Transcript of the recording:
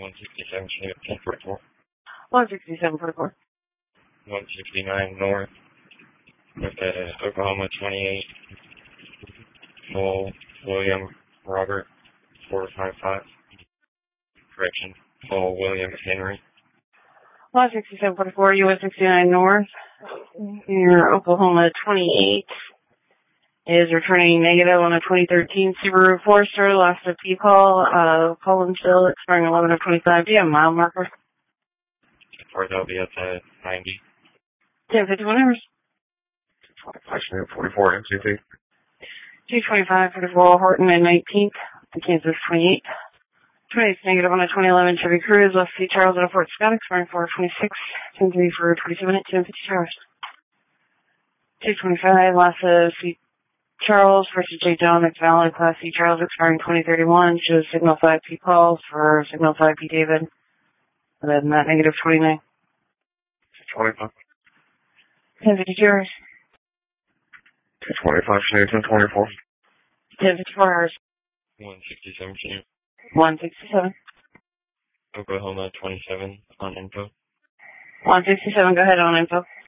167 Chinook 1044. 16744. 169 North with Oklahoma 28. Full William Robert 455. Correction. Full William Henry. 16744, US 69 North. Your Oklahoma 28 is returning negative on a 2013 Subaru Forester. Last of P-call, Collinsville, expiring 11 of 25. Do you have a mile marker? Or they'll be at 90. 1051 hours. 44 MCT. 225 for the Royal Horton and 19th. The Kansas 28. 28 negative on a 2011 Chevy Cruze. Left St. Charles at a Fort Scott, expiring 426. 10-3 for 27 at 10:50 hours. 225, last of St. Charles versus J. John McValid, Class C Charles, expiring 2031. Shows Signal 5P calls for Signal 5P David. Other than that, negative 29. 25. 10:52 hours. 225 Chinook 1024. 10:54 hours. 167 Chinook. 167. Oklahoma 27 on info. 167, go ahead on info.